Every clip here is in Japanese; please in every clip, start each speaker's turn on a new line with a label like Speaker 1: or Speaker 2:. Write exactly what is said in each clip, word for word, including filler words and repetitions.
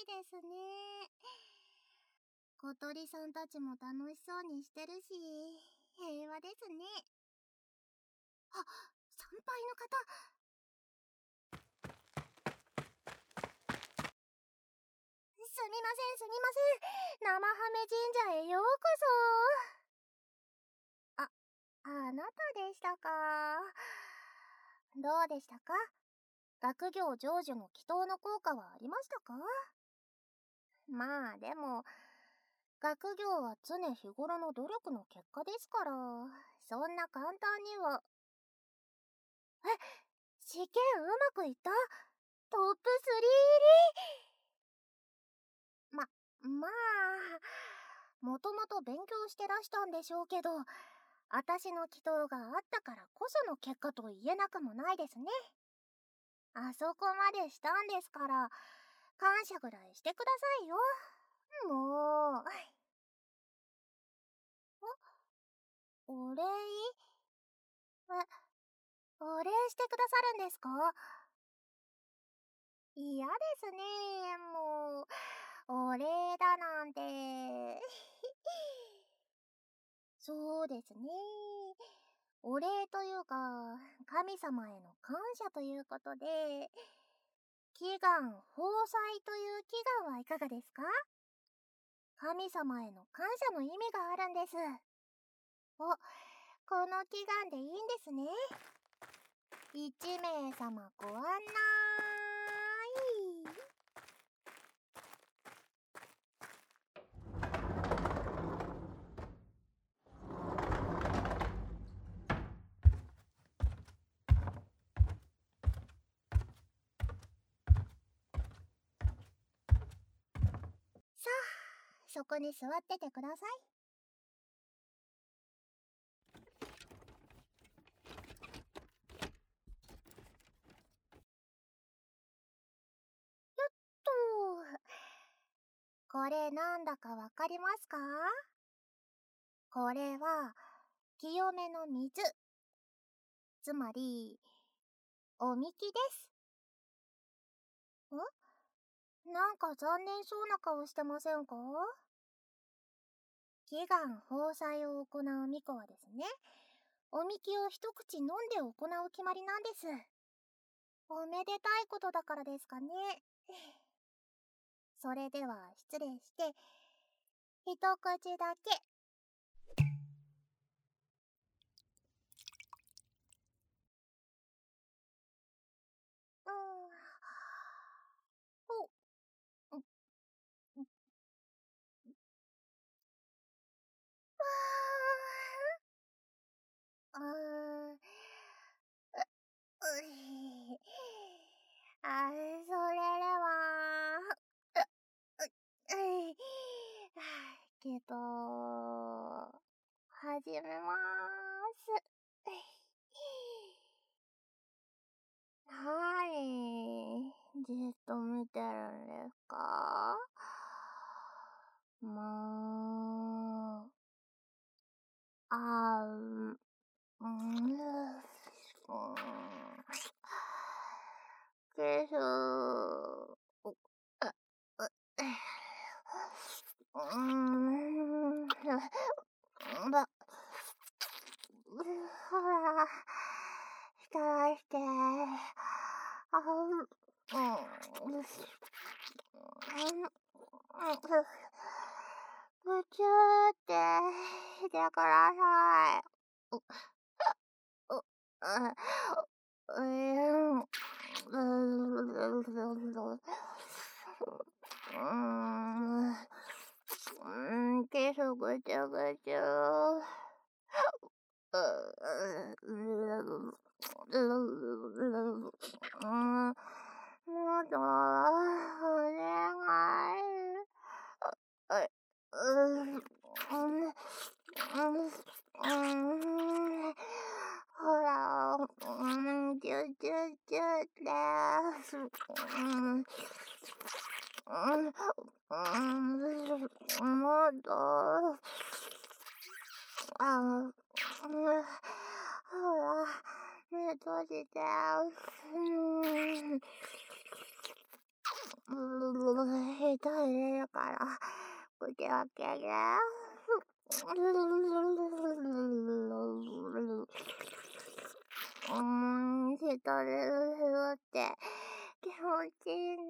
Speaker 1: 気ですね。小鳥さんたちも楽しそうにしてるし、平和ですね。あ、参拝の方。すみません、すみません。生ハメ神社へようこそ。あ、あなたでしたか。どうでしたか？学業成就の祈祷の効果はありましたか？まあでも、学業は常日頃の努力の結果ですから、そんな簡単には。え、試験うまくいった？トップスリー入り？ま、まあ、もともと勉強してらしたんでしょうけど、あたしの祈祷があったからこその結果と言えなくもないですね。あそこまでしたんですから、感謝ぐらいしてくださいよ。もう。お礼？え、お礼してくださるんですか？嫌ですね、もう。お礼だなんて。そうですね。お礼というか、神様への感謝ということで、祈願豊祭という祈願はいかがですか？神様への感謝の意味があるんです。お、この祈願でいいんですね。一名様ご案内。さあ、そこに座っててください。よっと。これなんだかわかりますか？これは、清めの水。つまり、おみきです。ん？なんか残念そうな顔してませんか？祈願豊祭を行う巫女はですね、おみきを一口飲んで行う決まりなんです。おめでたいことだからですかね。それでは失礼して、一口だけ。うーん。ほ、う、う、わー。うーん。う、うい。あ、それでは、う、う、うい。けど、始めまーす。はい。じっと見てるんですか？もう。あー、うん、です。う、あ、う、うーん、ば、ほら、浸して、あう、うん、よし。ぶちゅーってしてください。う、う、う、うーん、うーん、うん、キスぐちゅぐちゅ。う、う、う、うん、もっと、お願い。う、う、うん、うん、うん、ほら、うん、チュチュチュです。うん、うん、うん、もっと、あ、うん、ほら、目閉じて。うん。 一人だから、口開ける。うーん、一人でって気持ちいいね。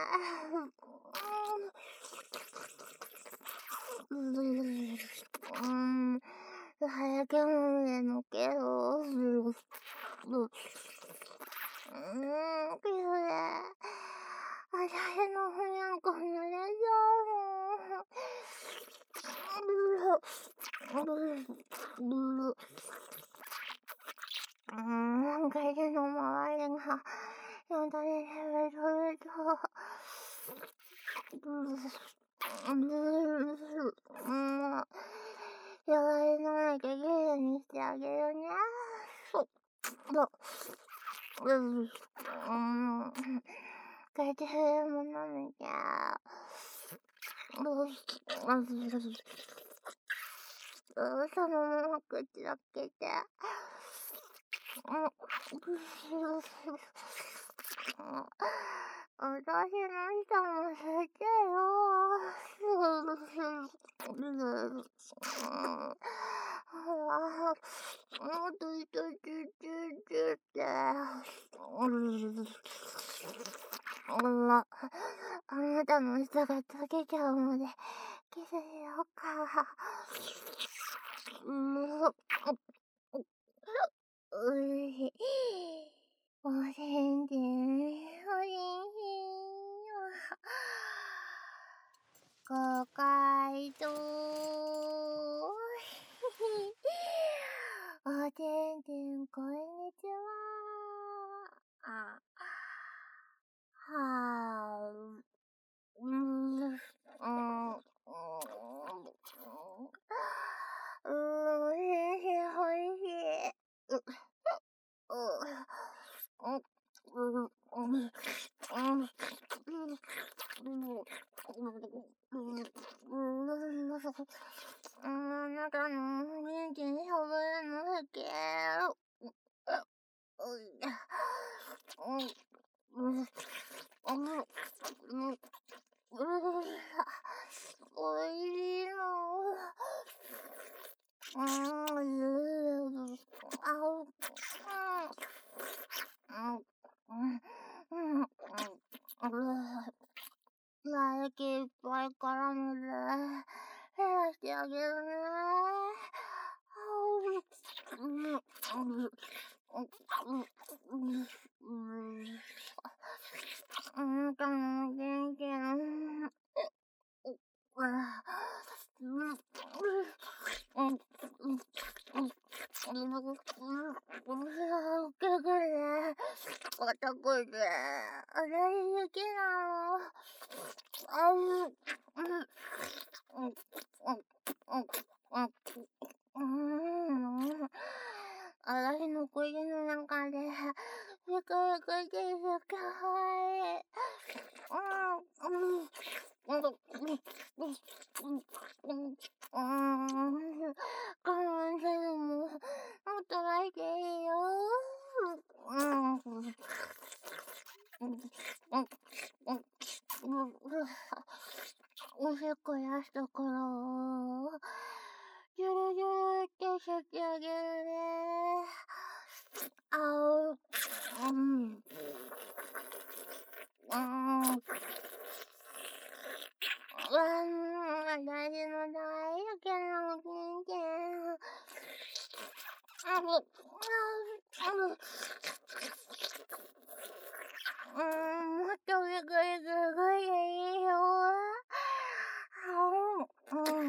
Speaker 1: うーん、早く飲めのけど。うーん、きれい。私のふにゃんこ濡れちゃうの。うーん、口の周りがよだれでべとべと。うーん、よだれ飲めてきれいにしてあげるね。うーん、口でも飲めて。そのまま口開けて。私の舌も吸ってよ。もっと一つチュチュって。あら、あなたの舌が溶けちゃうまでキスしようか。うん、おいしい。おせんちん、おいしいよ。ご回答。おてんてん、こんにちは。あ、はぁ、うーん、うーん、うーん、おいしい、おいしい。う、う、う、う、うん、あなたの元気にしゃべるの好き。おいしいの。うん、あう、うん、うん、唾液いっぱい絡めて、減らしてあげるね。あなたの元気の、結構ね、硬くて、私好きなの。あう、うん、私の口の中で、ふくふくしてかわいい。うん、うん。うん、我慢せずも、もっと泣いていいよ。うん。おしっこ出したから、ジュルジュルって吸ってあげるね。あう、うん。うん。うわん、私の大好きなおちんちん。あぶ、あぶ、うん、もっとびっくりするぐらいいいよ。うん、うん。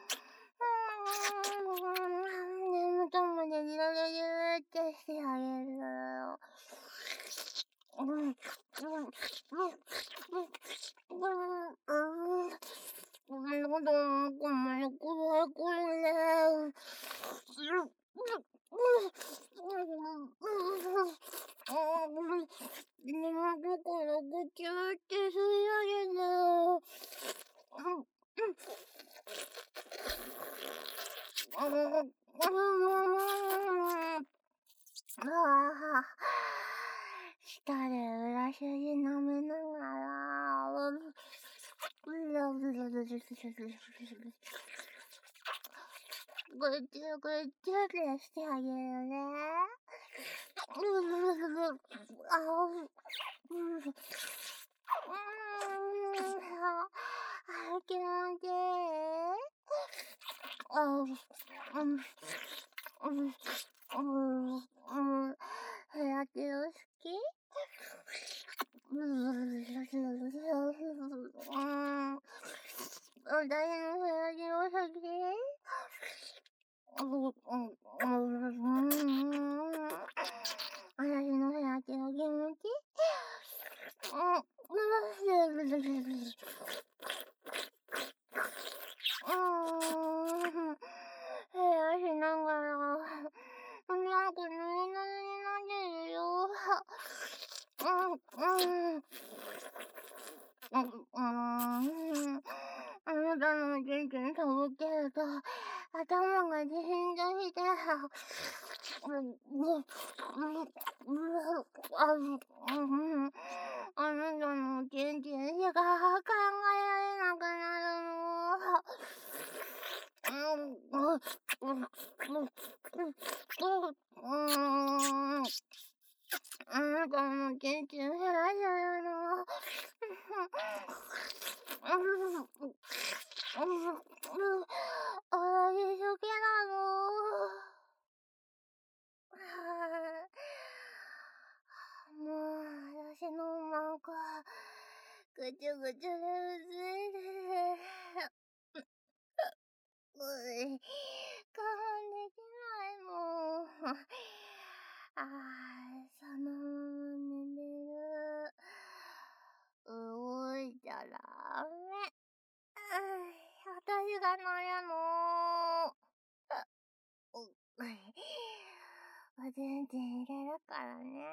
Speaker 1: 根元までジュルジュルってしてあげる。うん、うん、うん、うん。喉の奥までくらいくるね。根元からぐちゅーって吸い上げて。ああ、舌で裏筋舐めながら、 ぐちゅぐちゅってしてあげるね。あう、うん。うーん、あ、あ、気持ちいい。あう、うん、うん、うん、うん。ヘラキロ好き？うん。私のヘラキロ好き？うん、うん、うん。私のヘラキロ気持ち？うん、うーん。ヘラしながら、なんかぬいぬいになってるよ。うん、うん。うん、うーん。あなたのおちんちんとぼけると、頭がジーンとして、うん、う、う、う、あ、うん、あなたのおちんちんしか考えられなくなるの。うん、う、う、う、う、う、うーん。あなたのおちんちん減らしちゃうの。おやじ好きなの。もう、私のマンコ、ぐちゅぐちゅでうずいてて。うい、我慢できないもん。ああ、そのまま寝てる。動いちゃダメ。私が乗るの。う、おちんちん入れるからね。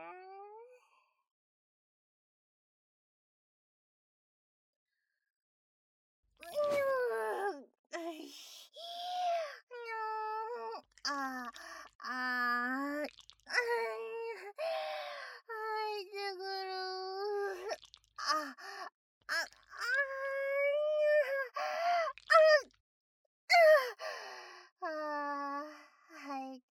Speaker 1: にゅー。にゅー。ああ、あー。入ってくる。あ、あ、あー。あ、あー、入った。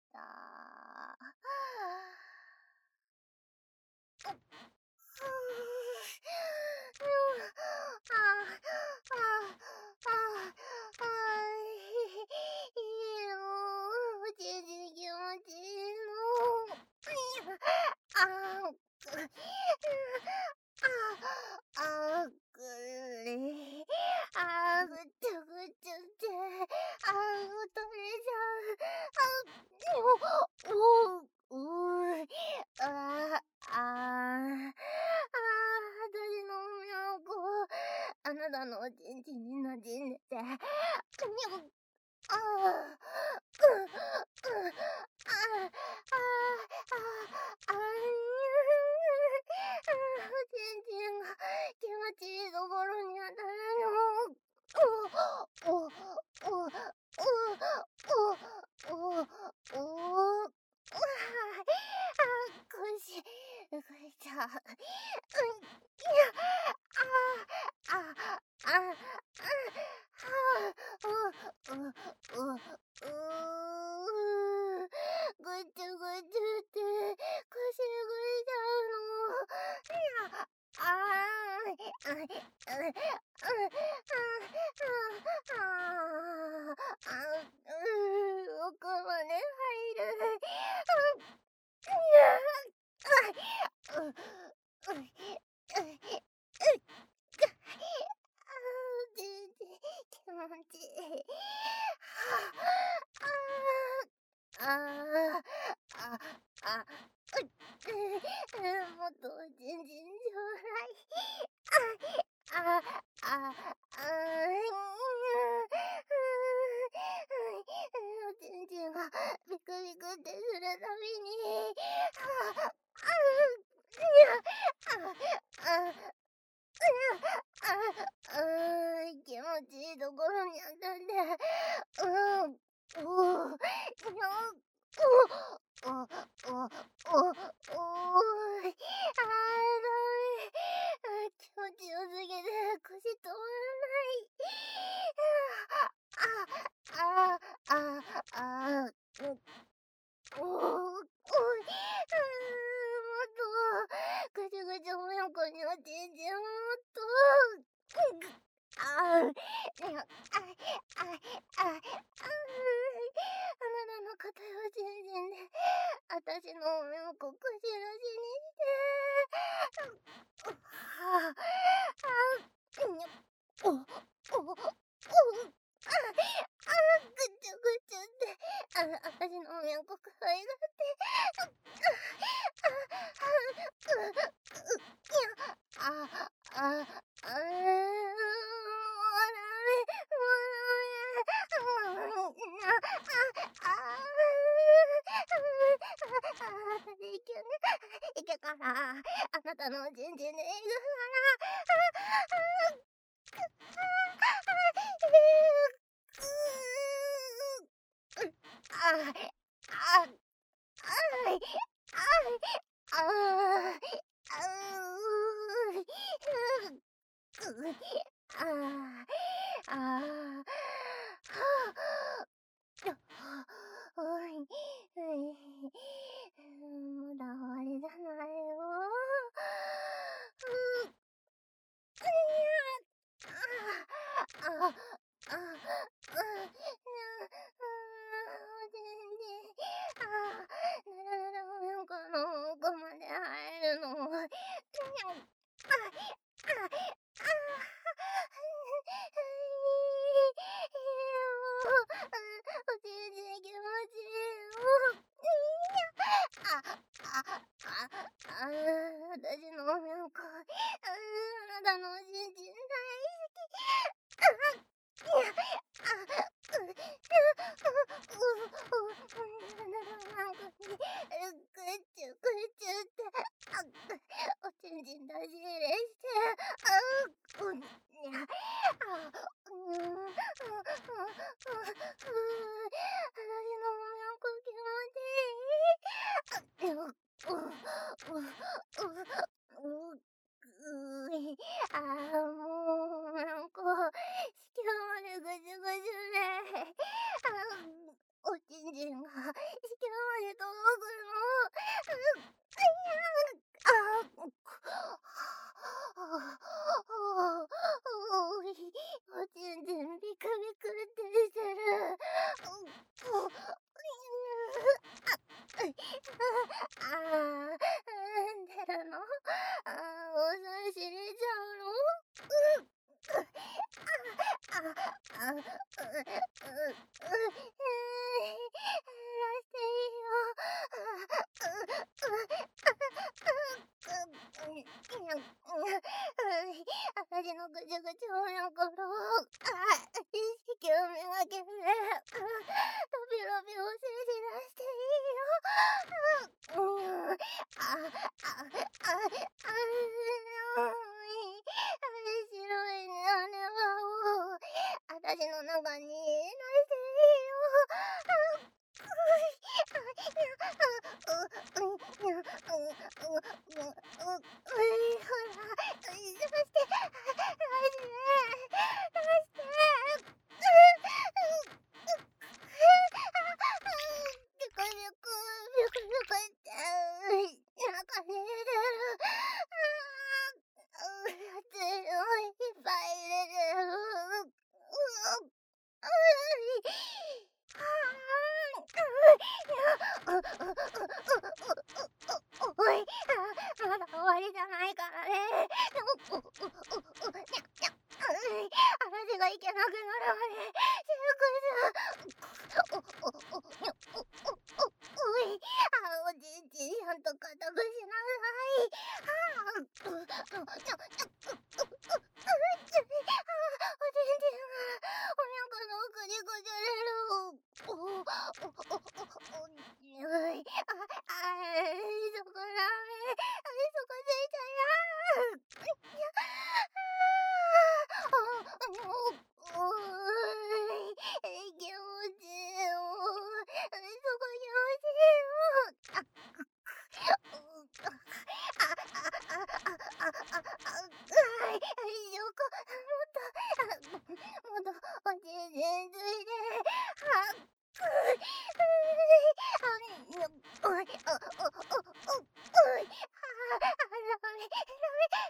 Speaker 1: あー、ぐちゅぐちゅって、あー、取れちゃう。あ、お、お、うー、あー、あー、あー、私のみゃんこ、あなたのおちんちんに馴染んでて、にょ、あー、う、う、あー、あー、あー、おちんちんが気持ちいいところに当たるの。お、お、お、お、お、お、お、あ、腰、動いちゃう。うん、いや、あ、あ、あ、あ、う、う、う、う、ぐちゅぐちゅって腰動いちゃうの。いや、あー、あ、あ、あ、あ、あ、あ、う、奥まで入る。いや、あ、う、う、う、全然気持ちいい。ああ、あ、あ、うっ、もっと全然ちょうだい。あ、あ、あ、あ、おちんちんがビクビクってするたびに、あ、あ、いや、あ、あ、あ、あ、気持ちいいところに当たって、うん、おー、よっ、お、お、お、お、お、おーい、あー、ダメ。あ、気持ちよすぎてんこにおちんちんもっと。ああ、いや、あ、あ、あ、あ、あなたの硬いおちんちんで、あたしのおめんこくしろしにして。はあ、あ、にゃ、お、お、お、あ、あ、ぐちゅぐちゅって、あ、あたしのおめんこ可愛がって。あ、あ、あ、う、う、いや、あ、あ、あ、もうダメ、もうダメ、もう、あ、あ、あ、あ、私いけね、いけから、あなたのおちんちんでいくから、あ、あ、あ、あ、あ、あ、あい、あい、ああ、あう、う、ああ、ああ、はあ、あ、おい、うい、まだ終わりじゃないよ。う、いや、ああ、あ、あ、うん、おちんちん、あ、ぬるぬるおめんこの奥まで入るの。にゃん、あ、あ、あ、おちんちん気持ちいいよ。あ、あ、あ、あ、私のおめんこ、あなたのおちんちん大好き。あ、いや、あ、う、う、う、う、なんかに、ぐちゅぐちゅって、あ、おちんちん出し入れして、あ、う、にゃ、あ、うん、うん、うん、うん、私のおめんこ気持ちいい。あ、う、う、う、う、う、うい、ああ、もう、なんか、隙間までぐちゅぐちゅで、あ、おちんちんが隙間まで届くの。う、いや、あ、く、はあ、おい、おちんちんビクビクってしてる。う、う、あ、い、ああ、うん出るの？ああ、おさしれちゃうの？う、う、あ、あ、あ、う、う、う、ええ、らしていいよ。あ、う、う、あ、う、う、にゃん、うい、あたしのぐちゅぐちゅおめんころ、あ、意識をめがけて、あ、ロビロビおせし出していいよ。あ、うん、あ、あ、あ、あ、あ、うい、あれ白いね、あれはを、あたしの中に出していいよ。あ、うい、あ、にゃ、あ、う、うん、にゃ、うん、うん、うん、うん、うい、ほら、出して、出して、出して、う、う、う、あ、ビクビク、ビクビクって、うい、中に入れる。ああ、う、熱いのいっぱい入れてる。う、う、うい、はあ、う、いや、う、う、う、う、う、う、おい、あ、まだ終わりじゃないからね。う、う、う、う、う、にゃ、にゃ、うい、私がいけなくなるまで、シュークス、う、う、う、にゃ、う、う、う、うい、あ、おちんちんちゃんと固くしなさい。はあ、う、う、にゃ、にゃ、う、う、う、う、うい、あ、おちんちんが、おにゃんこの奥にこじゃれる。お、お、お、お、お、にゅい、あ、あ、そこダメ。あ、そこついちゃや。いや、ああ、もう、おい、え、気持ちいいよ。そこ気持ちいいよ。あ、く、く、う、あ、あ、あ、あ、あ、あ、あ、あ、はい、よこ、もっと、あ、もっと、おちんちんついて、あ、く、うい、あ、にょ、おい、お、お、お、お、おい、あ、あ、ダメ、ダメ、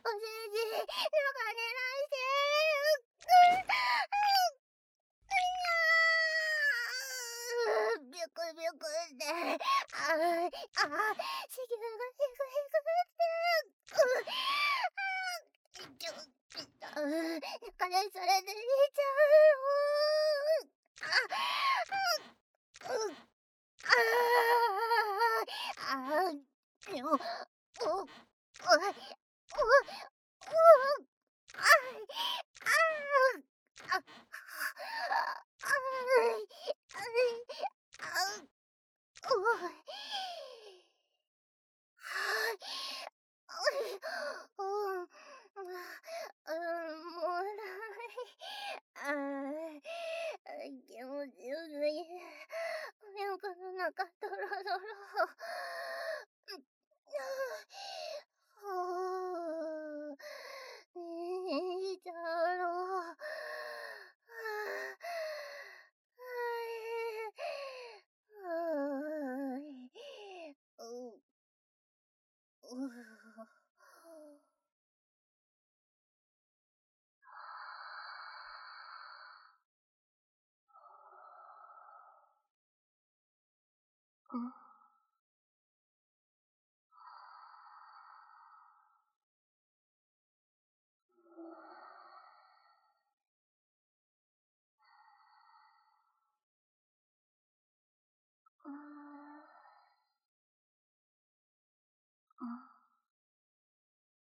Speaker 1: おせじ、なんか寝ないしてー。ビュクビュクって、あー、あー、子宮がヒクヒクって、うー、ちょ、うー、だからそれで寝ちゃうよー。あ、う、ああ、ああ、でも、お、お、お、お、お、ああ、あ、あ、あい、あい、あう、おい。はい。う、うん、う、うん、もうない。ああ、気持ちよすぎて、お腹の中ドロドロ。うん、はあ、寝ちゃろう。はい。う、う。うん。うーん。うん。